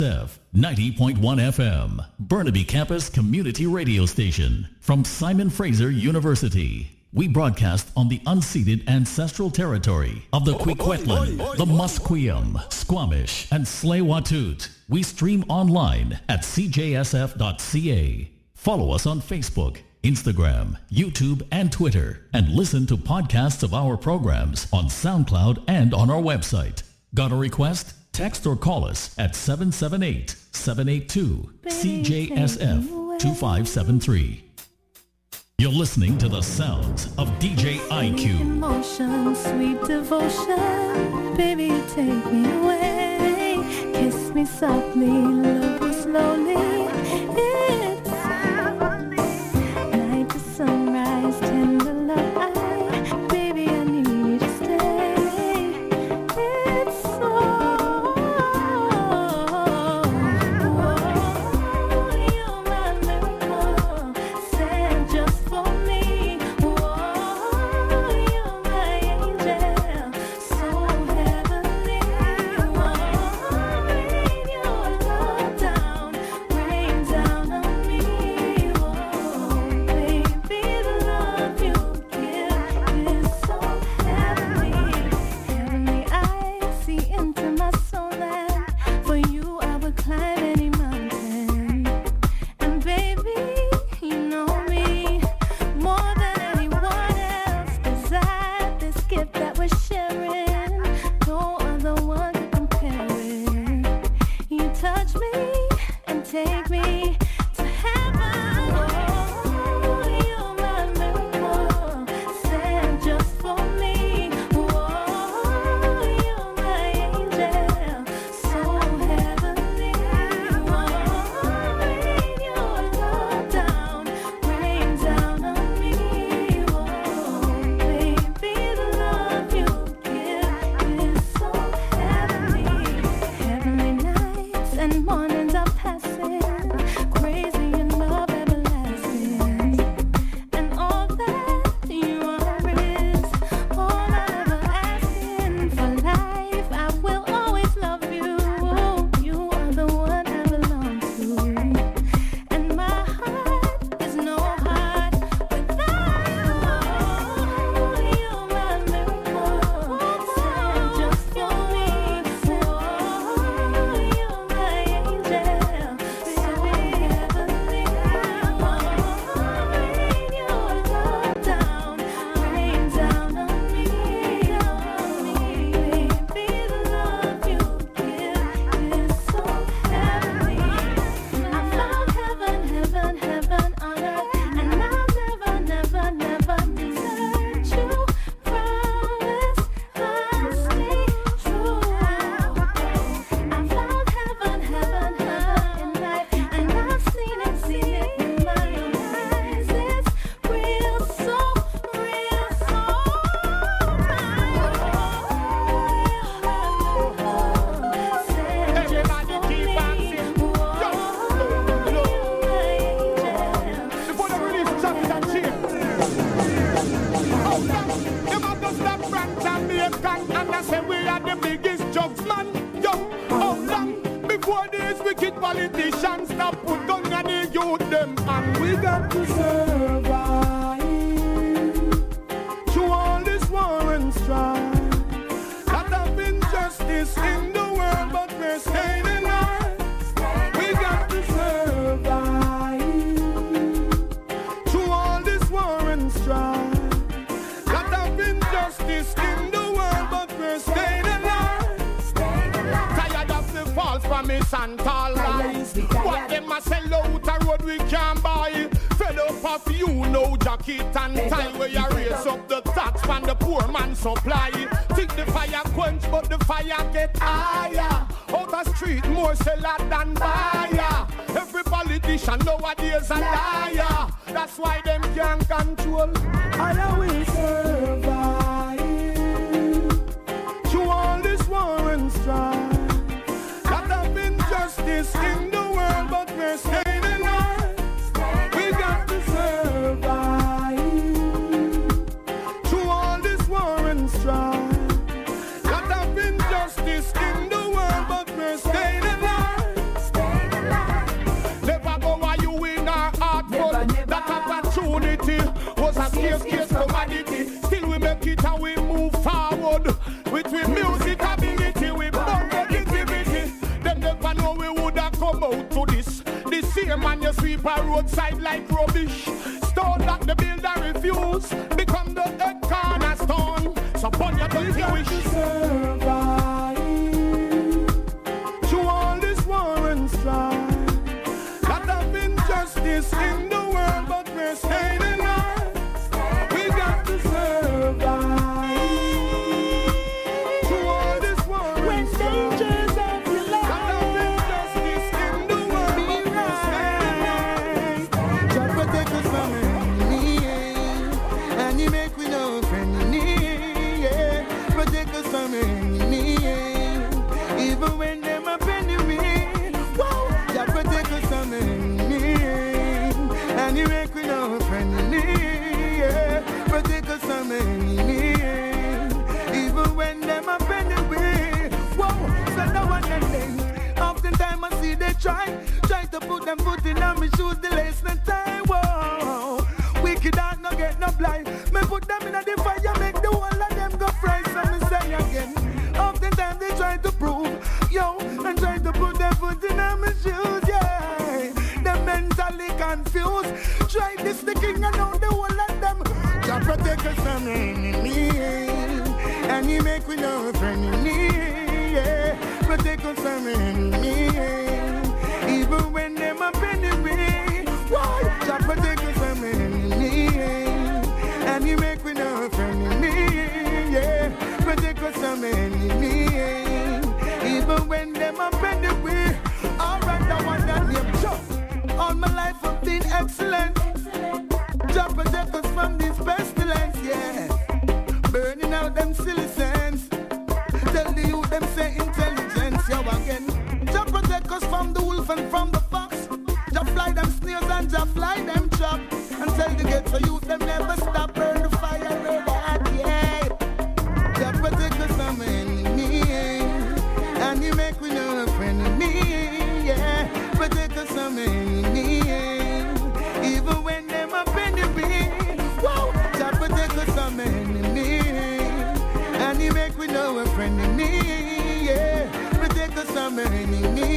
90.1 FM, Burnaby Campus Community Radio Station. From Simon Fraser University. We broadcast on the unceded ancestral territory of the Kwikwetlan, the Musqueam, Squamish, and Tsleil-Waututh. We stream online at cjsf.ca. Follow us on Facebook, Instagram, YouTube, and Twitter, and listen to podcasts of our programs on SoundCloud and on our website. Got a request? Text or call us at 778-782-CJSF 2573. You're listening to the sounds of DJ IQ. Emotion, sweet devotion, baby, take me away. Kiss me softly, love me slowly. It's night to sunrise, tender love. Baby, I need you to stay. It's so. You're my miracle, sent just for me. You're my angel, so heavenly. Rain your love down, rain down on me. Baby, the love you give is so heavenly. Heavenly eyes see into my soul, and for you I would climb any mountain. And baby, you know me more than anyone else. Desire this gift that we're sharing, no other one to compare it. You touch me and take me to heaven. You're my miracle, sent just for me. You're my angel, so heavenly. Rain your love down, rain down on me. Baby, the love you give is so heavenly. Heavenly nights and mornings are passing, crazy in love everlasting. And all that you are is all I ever asking. For life, I will always love you. You are the one I belong to. And my heart is no heart without you. You're my miracle, sent just for me. You're my angel, so heavenly. Rain your love down, rain down on me. Baby, the love you give is so heavenly. I found heaven, heaven, heaven on earth, and I'll never, never, never desert you. Promise I'll stay true. I found heaven, heaven, heaven in life, and I've seen it with my own eyes. It's real, so real, so Everybody keep on singing. Before they release Chocolate and Cheer. Oh, them have to stop France and Jamaican, and I say we are the biggest jokes, man. Yo, how long before these wicked politicians stop put gun on the youth them? And we got to survive through all this war and strife. Lot of injustice in the world, but we're staying alive. We got to survive through all this war and strife. Lot of injustice in the world, but we're staying alive. Tired of the false promise and tall lies. What them a sell out a road we can't buy. Fed up of you, no jacket and tie. Where you raise up the tax from the poor man supply. Think the fire quench, but the fire get higher. Out the street, more seller than buyer. Every politician nowadays a liar. That's why them can't control. I will survive through all this war and strife. Lot of injustice in the world, but we're staying alive. We got to survive through all this war and strife. Lot of injustice in the world, but we're staying alive. never know we woulda come out to this. The same man you sweep a roadside like rubbish. Stone that the builder refuse, become the head cornerstone. So upon your dirty wish. Survive through all this war and strife. Lot of injustice in the world, but we're staying alive. We got to survive through all this war and strife. Dangers of your life. Lot of injustice in the world, but we're staying alive. God protect us from enemy, and He make we no friendly. Yeah. Protect us from enemy, even when them up enemy. Wow. God protect us from enemy, and He make we no friendly. Yeah. Protect us from enemy, even when them up enemy. Wow. So no one can think. Oftentimes I see they try to put them foot in on me shoes, the lace and tie. Whoa. Wicked heart no get no blind. Me put them in the fire, make the whole of them go fry. So me say again. Oftentimes they try to prove, yo, and try to put their foot in on my shoes, yeah. They're mentally confused. Try this the king and now the whole of them. God protect us from enemy, and He make we no friendly, yeah. Protect us from enemy, even when them up enemy. Why? God protect us from enemy, and He make we no friendly, yeah. Protect us from enemy, even when them up enemy. Alright, I want that name. All my life I've been excellent. God protect us from this pestilence, yeah. Burning out them silly sense. Tell the youth them say intelligence, yeah, again. God protect us from the wolf and from the fox. Jah fly them snails and Jah fly them chop. And tell the ghetto youth them never stop. Burn the fire, burn that, yeah. Jah protect us from enemy, and He make we no friendly, yeah. Protect us from enemy, even when them up enemy. Wow. Jah protect us from enemy, and He make we no friendly, yeah. Protect us from enemy,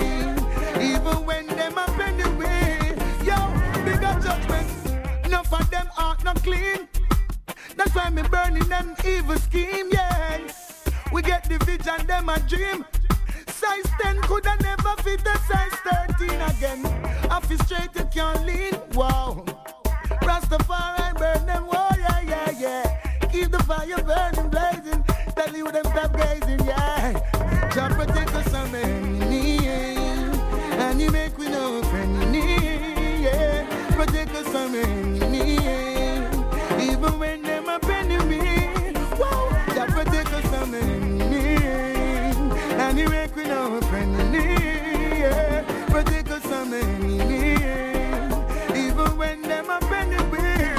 even when them up enemy. Yo, bigger judgment. Enough of them heart not clean. That's why me burning them evil scheme, yeah. We get the vision, them a dream. Size 10 coulda never fit the size 13 again. Off it straight you can't lean, wow. Rastafari burn them, oh yeah, yeah, yeah. Keep the fire burning, blazing. Tell you them stop gazing, yeah. Jah protect us from enemy, and He make we no friendly, yeah. Protect us from enemy, even when them up enemy. Wow. Jah protect us from enemy, and He make we no friendly, yeah. Protect us from enemy, even when them up enemy.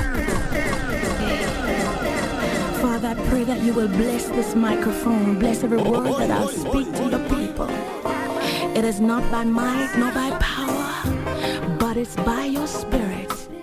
Father, I pray that You will bless this microphone, bless every word that I'll speak to the people. It is not by might nor by power, but it's by Your Spirit.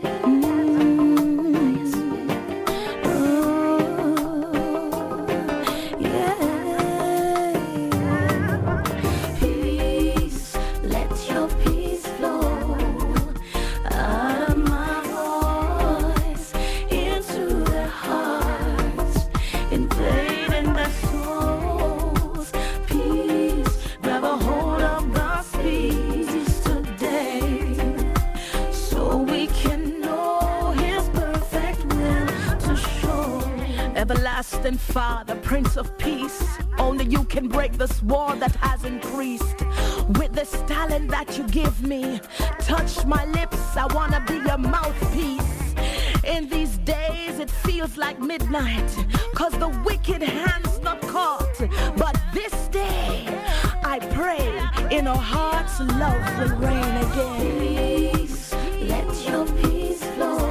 Everlasting Father, Prince of Peace, only You can break this war that has increased. With this talent that You give me, touch my lips, I wanna be Your mouthpiece. In these days it feels like midnight, cause the wicked hand's not caught. But this day, I pray, in our hearts love will reign again. Please, let Your peace flow.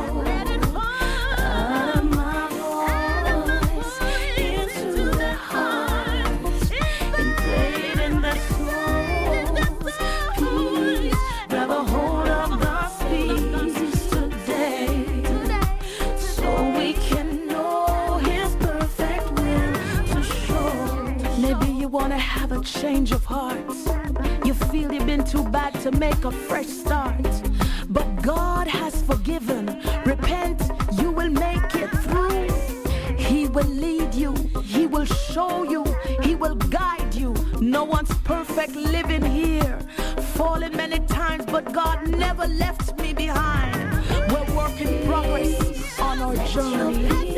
Wanna have a change of hearts. You feel you've been too bad to make a fresh start. But God has forgiven. Repent, you will make it through. He will lead you, He will show you, He will guide you. No one's perfect living here. Fallen many times, but God never left me behind. We're work in progress on our journey.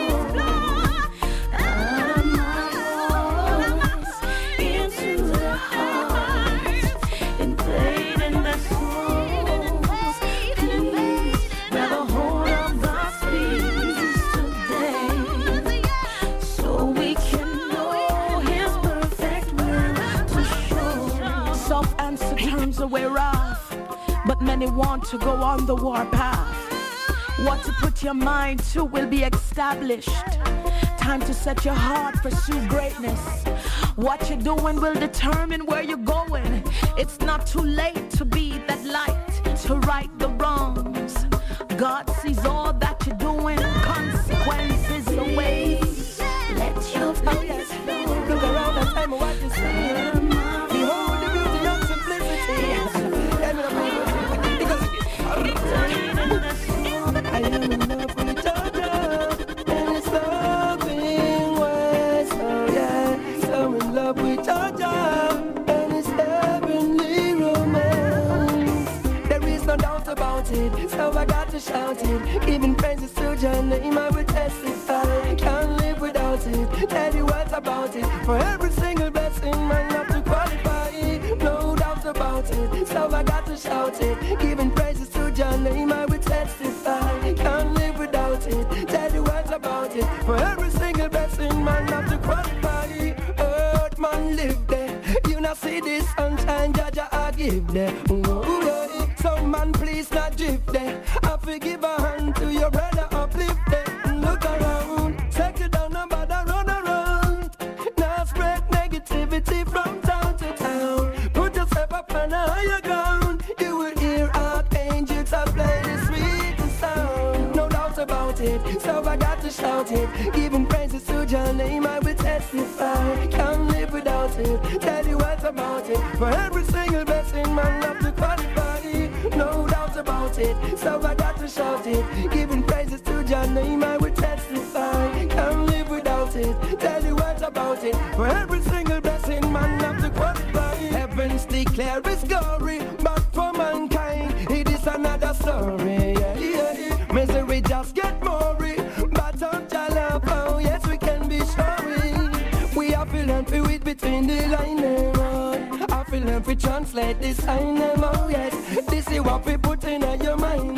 Whereof, but many want to go on the warpath. What to put your mind to will be established. Time to set your heart, pursue greatness. What you're doing will determine where you're going. It's not too late to be that light, to right the wrongs. God sees all that you're doing, consequences await. Let your peace flow. Look around and tell me what you see. Behold the beauty of simplicity. I am in love with Georgia, and it's loving words. Oh yeah, so in love with Georgia, and it's heavenly romance. There is no doubt about it, so I got to shout it. Giving praises to your name, I will testify. Can't live without it. Tell you what about it. For every single blessing, man, not to qualify. No doubt about it, so I got to shout it. Giving praises to your name, I will testify. Can't live without it. Tell you what about it. For every single blessing, man, not to qualify. Earth man live there. You not see this sunshine, Jaja, I give there. Ooh, yeah. So man, please not drift there. I forgive a hand to your brother, uplift there. Look around, settle down, nobody run around. Now spread negativity from town to town. Put yourself up on a higher ground. You will hear archangels are play the sweetest sound. No doubt about it, so I got to shout it. Giving praises to your name, I will testify. Can't live without it. Tell you what about it. For every single blessing, man, have to qualify. No doubt about it, so I got to shout it. Giving praises to your name, I will testify. Can't live without it. Tell you what about it. For every single blessing, man, have to qualify. Heavens declare His glory, but for mankind, it is another story. Yeah, yeah, yeah. Misery just get more, but on your love, oh yes, we can be sorry. We have to learn to read between the lines. I feel learn to translate this sign. Oh yes, this is what we put in your mind.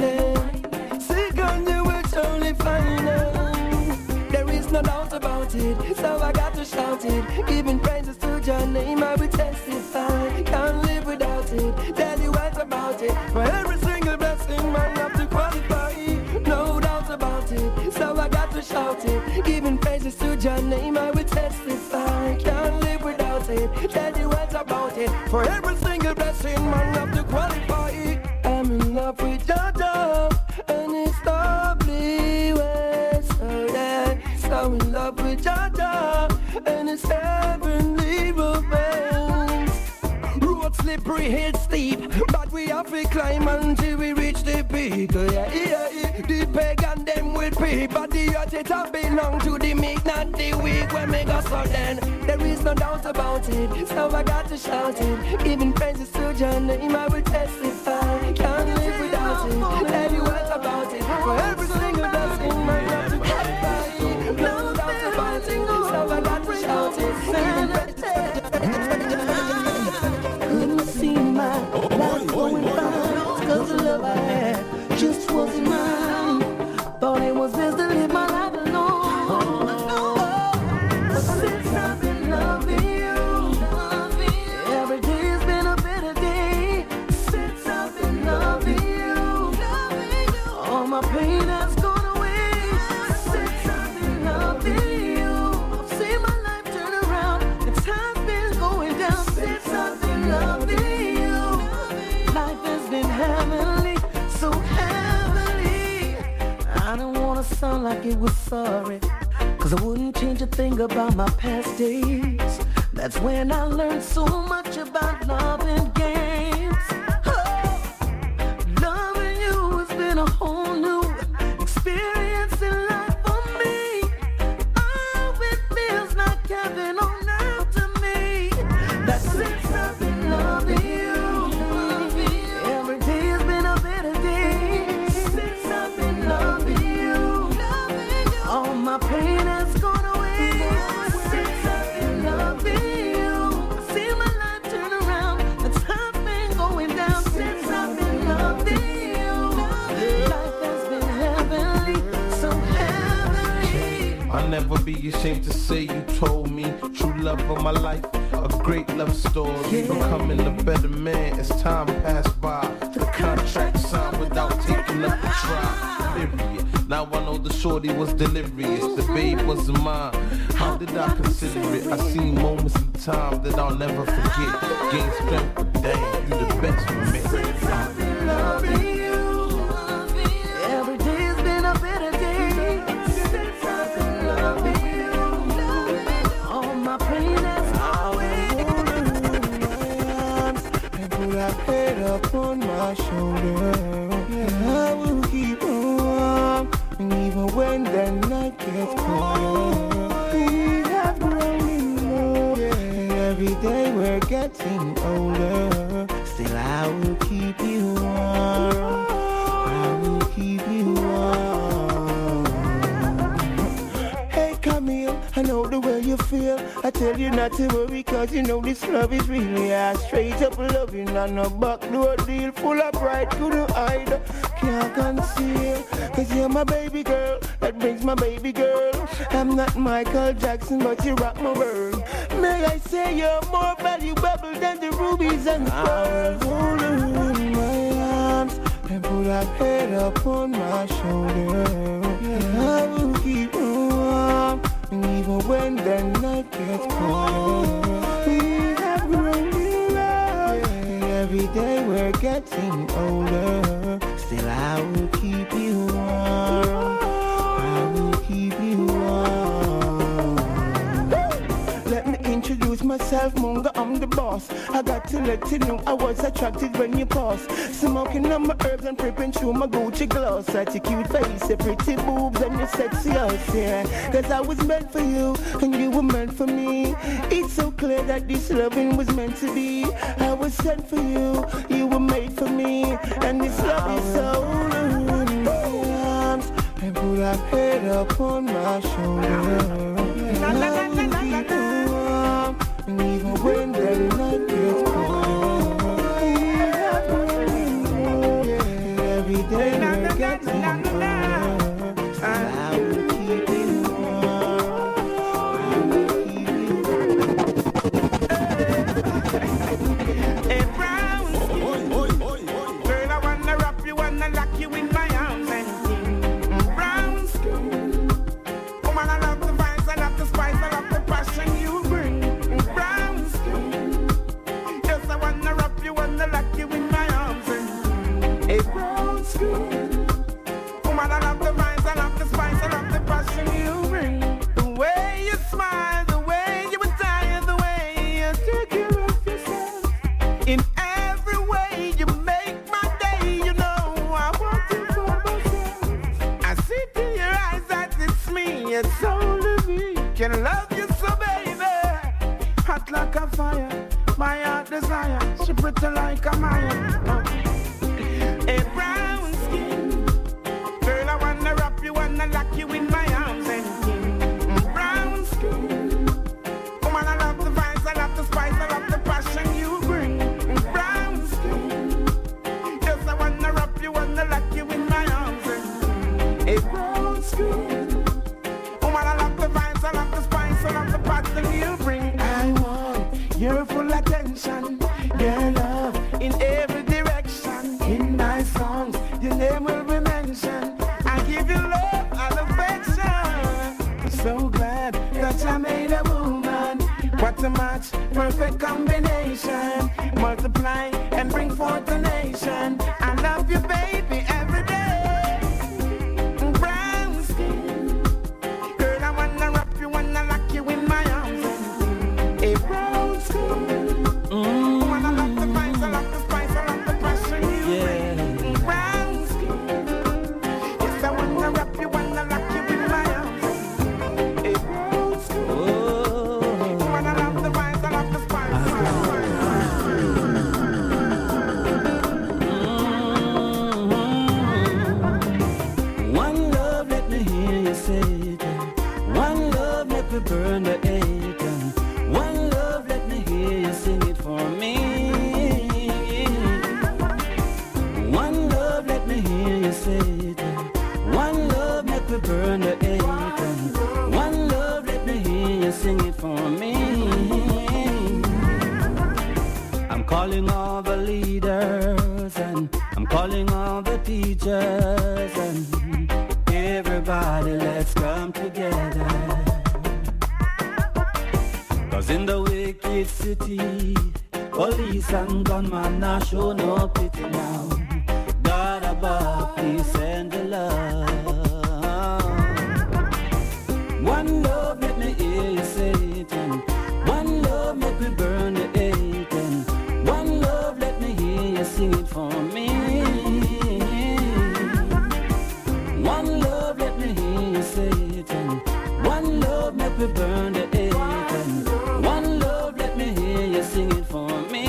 Seek and you will surely find. There is no doubt about it, so I got to shout it. Giving praises to your name, I will testify. Can't live without it. Tell you what about it. For every single blessing, man, have to qualify. No doubt about it, so I got to shout it. Giving praises to your name, I will testify. Can't live without it. Tell you what about it. For every single blessing, man, have to qualify. I'm in love with your job, and it's lovely ways. So yeah, so in love with your job, and it's heavenly romance. Road slippery, hill steep, but we have to climb until we reach the peak. Yeah, yeah, yeah. The pagan them will pay, but the earth it all belong to the meek, not the weak. When me go so then, there is no doubt about it, so I got to shout it. Giving praises to your name, I will testify. Can't live without it. Tell you what about it. For every single blessing, man, have to qualify. No doubt about it, so I got to shout it. Couldn't see my life going by, 'cause the love I had just wasn't mine. Thought it was best to live my life alone. But since I've been loving you, every day's been a better day. Since I've been loving you, all my pain has gone away. Since I've been loving you, I've seen my life turn around. The time's been going down. Since I've been loving you, life has been heavenly, so heavenly. I don't wanna sound like it was sorry, 'cause I wouldn't change a thing about my past days. That's when I learned so much about love and games. Oh, loving you has been a whole new experience in life for me. Oh, it feels like heaven on earth to me. That since I've been loving you, every day has been a better day. Since I've been loving you, all my pain has gone away. Since I've been loving you, I see my life turn around. The time's been going down. Since I've been loving you, life has been heavenly, so heavenly. I'll never be ashamed to say you told me true love of my life, a great love story. Becoming a better man as time passed by. The contract signed without taking up the try. Period. Now I know the shorty was delirious, the babe wasn't mine. How did I consider it? I seen moments in time that I'll never forget. Gain strength, but damn, you the best for me. Since I've been loving you, every day has been a better day. Since I've been loving you, all my pain has gone away. And put that head up on my shoulder. I will keep on warm, and even when the night gets colder. We have grown in love, and every day we're getting older. Still I will keep you warm, I will keep you warm. Hey Camille, I know the way you feel. I tell you not to worry, cause you know this love is really a straight up loving and a backdoor deal full of pride, couldn't hide, can't conceal. Cause you're my baby girl, that brings my baby girl. I'm not Michael Jackson, but you rock my world. May I say you're more valuable than the rubies and the pearls. Hold her in my arms and put that head up on my shoulder. I will keep you warm, and even when the night gets colder. We have grown in love, and every day we're getting older. Still I will keep you warm, I will keep you warm. Let me introduce myself, Munga, I'm the boss. I got to let you know I was attracted when you pass. Smoking on my herbs and prepping through my Gucci gloss. At your cute face, your pretty boobs and your sexy ass, yeah. Cause I was meant for you and you were meant for me. It's so clear that this loving was meant to be. I was sent for you, you were made for me. And this love is so in my arms and put that head up on my shoulder. I will keep you warm, and even when the night gets cold, we have grown in love, and every day we're getting older. So I will keep you warm, I will keep you warm. Hey, brown skin. Girl, I wanna wrap you, wanna lock you in my arms and brown skin. Woman, I love the vibes, I love the spice, I love the passion you bring. Brown skin. Yes, I wanna wrap you, wanna lock you in my arms and hey, brown skin. Woman, I love the vibes, I love the spice, I love the passion you bring. The way you smile, the way you attire, the way you take care of yourself. In every way you make my day, you know I want you for myself. I see in your eyes that it's me, it's only me can love you so, baby. Hot like a fire, my heart desire, she pretty like a Maya. A brown skin, girl, I wanna wrap you, wanna lock you in my arms and brown skin. Woman, I love the vibes, I love the spice, I love the passion you bring. Brown skin, yes, I wanna wrap you, wanna lock you in my arms and a brown skin. Woman, I love the vibes, I love the spice, I love the passion you bring. I want your full attention, your love in every direction. In my songs, your name will be mentioned. I give you love and affection. I'm so glad that I made a woman. What a match, perfect combination. Multiply and bring forth a nation. I love you, baby, every day. Brown skin, girl, I wanna wrap you, wanna lock you in my arms. A brown calling all the teachers and everybody, let's come together. 'Cause in the wicked city, police and gunmen now show no pity now. God above, please send the love. One love, let me hear you say it. And one love, make me burn the hate. And one love, let me hear you sing it for me. One love, let me hear you say it. And one love, make me burn the hate. And one love, let me hear you sing it for me.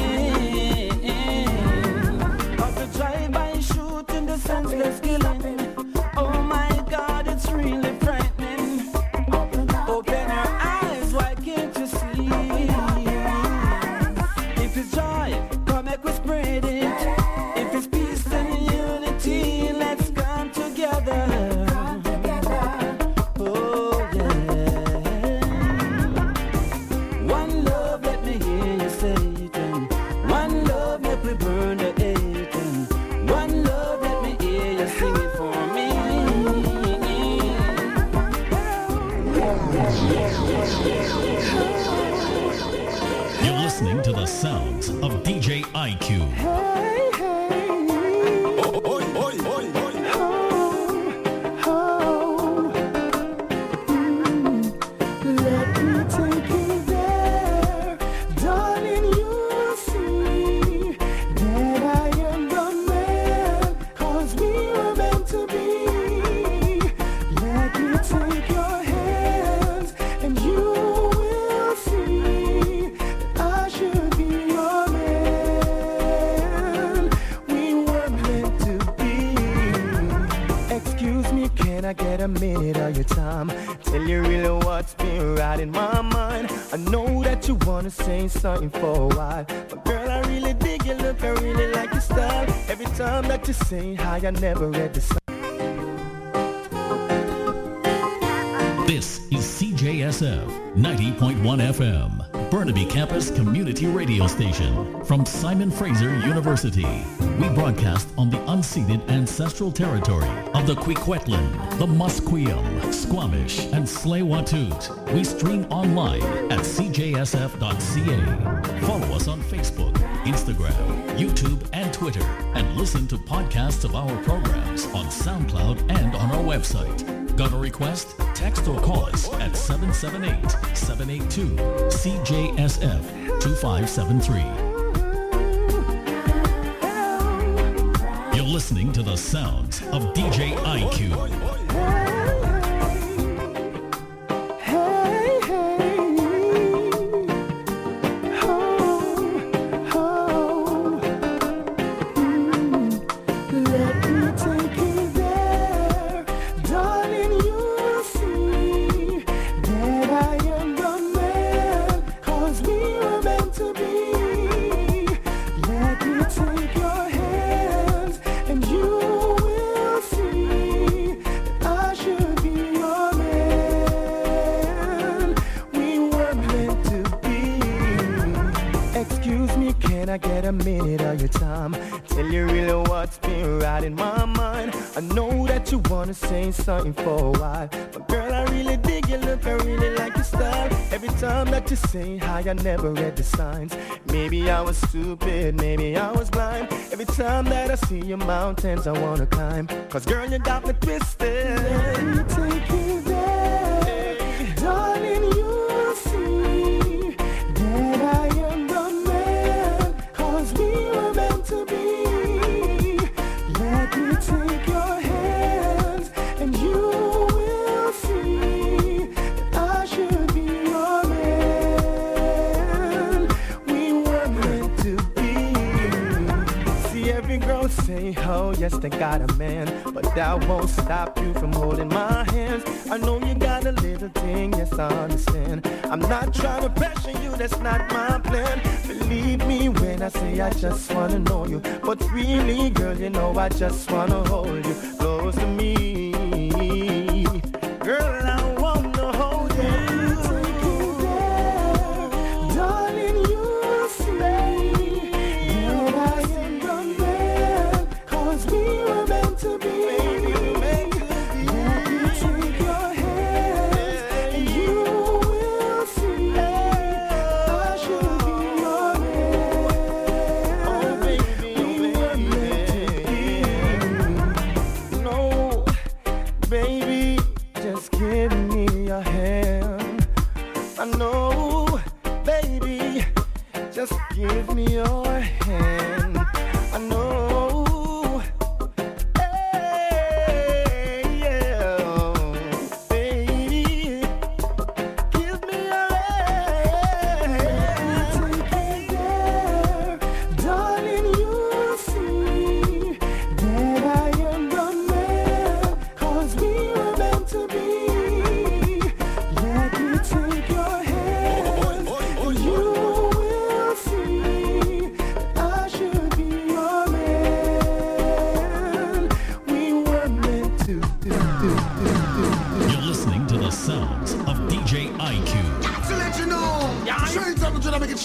Of the drive-by shooting, the senseless killing. Oh my God, it's really frightening. Open your eyes, why can't you see? If it's joy, come make we spread it. If it's peace and unity, let's come together. Oh yeah. One love, let me hear you say it. And one love, make we burn the hate. And one love, let me hear you sing it for me. You're listening to the sounds of DJ IQ. Let me take you there, darling. You see that I am the man, 'cause we were meant to be. Let me take your hands, and you will see that I should be your man. We were meant to be. Excuse me, can I get a minute of your time? Tell you really what's been right in my mind. I know that you wanna say something for a while, but girl, I really dig your look, I really like your style. Every time that you say hi, I never read the sign. This is CJSF 90.1 FM, Burnaby Campus Community Radio Station from Simon Fraser University. We broadcast on the unceded ancestral territory of the Kwikwetlan, the Musqueam, Squamish, and Tsleil-Waututh. We stream online at cjsf.ca. Follow us on Facebook, Instagram, YouTube, and Twitter, and listen to podcasts of our programs on SoundCloud and on our website. Got a request? Text or call us at 778-782-CJSF 2573. You're listening to the sounds of DJ IQ. Let me take you there, darling. You see that I am the man, 'cause we were meant to be. Let me take your hands, and you will see that I should be your man. We were meant to be. Excuse me, can I get a minute of your time? Tell you really what's been right in my mind. I know that you wanna say something for a while, but girl, I really dig your look, I really like your style. Every time that you say hi, I never read the signs. Maybe I was stupid, maybe I was blind. Every time that I see your mountains, I wanna climb. 'Cause girl, you got me twisted. Let me take you there, darling. You see that I am the man, 'cause we were meant to be. Let me take your hands, and you will see that I should be your man. We were meant to be. See every girl say, oh yes, they got a man, but that won't stop you from holding my hands. I know you got a little thing, yes I understand. I'm not trying to pressure you, that's not my plan. Believe me when I say I just wanna know you, but really, girl, you know I just wanna hold you close to me. Girl, I wanna hold you. Take you there, darling. You see that I am the man, 'cause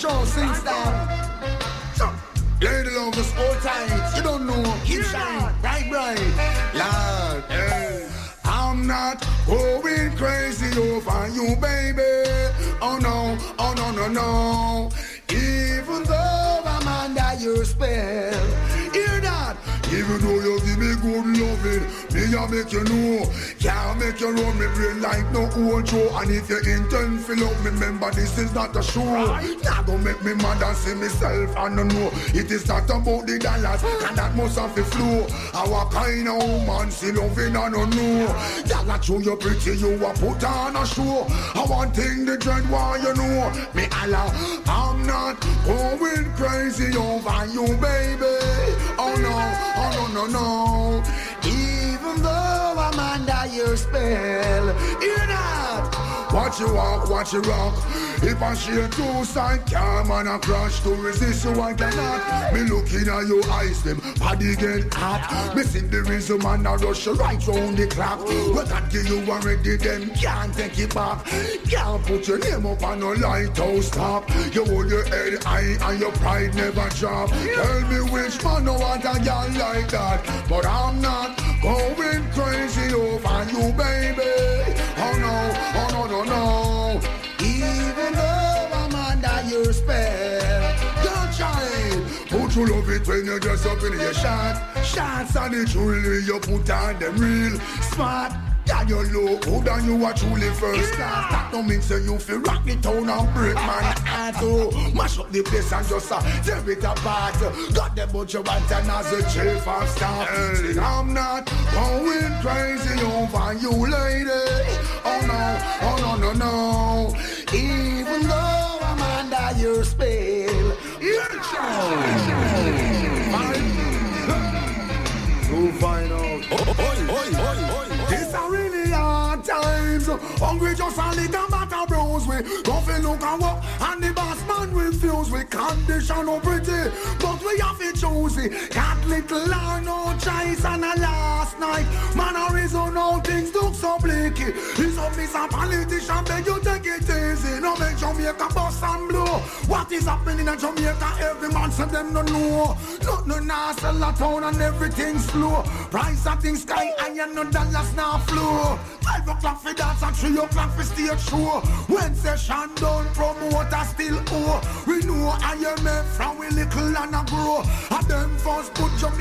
show, sing style. Lady love us all tight. You don't know, keep shining, bright, bright. Lord, hey. I'm not going crazy over you, baby. Oh no, oh no, no, no. Even though I'm under your spell. Hear that? Even though you give me good loving, me I make you know. Can't make you run me brain like no old Joe. And if you intend to love me, remember this is not a show. Now don't make me mad and see myself and no know. It is not about the dollars, and that must have a flow. Our kind of woman, see loving and no know. Y'all not show you pretty, you a put on a show. I want thing the dread why you know. Me Allah, I'm not going crazy over you, baby. Oh no, oh no, no, no. Even though I'm under your spell, you're not. Watch you walk, watch you rock. If I share two side calm and I crash to resist you, I cannot. Me looking at your eyes, them body get hot. Me see the reason man I rush you right round the clock. But that give you already, them can't take it back. Can't put your name up on no lighthouse top. You hold your head high and your pride never drop. Tell me which man no want a girl like that. But I'm not going crazy over you, baby. Oh no, oh no, no, no. Even though I'm under your spell, don't try. Put you love it when you dress up in your shots and the jewelry you put on them real smart. Yeah, you look good and you are truly first class. That don't mean say you feel rock the town and break man heart. Oh, mash up the place and just tear it apart. Got the butcher want and as a chief of staff. Hey, I'm not going crazy over you, lady. Oh no, oh no, no, no. Even though I'm under your spell, you're trying. To find out. These are really hard times. Hungry just a little matter bros. We go fi look and walk and the boss man refuse. We condition no pretty, but we have to choose it. Got little or no choice and a last night. Man a reason how things look so bleaky. It's up is a politician, beg you take it easy. No make Jamaica bust and blow. What is happening in Jamaica? Every man said them no know. Nothing now sell a town and everything slow. Price of things sky high and no dollars now flow. 5 o'clock for dance and 3 o'clock for stage show. When session done, promoter still owe. We know IMF from we little and a grow. And them first put Jamaica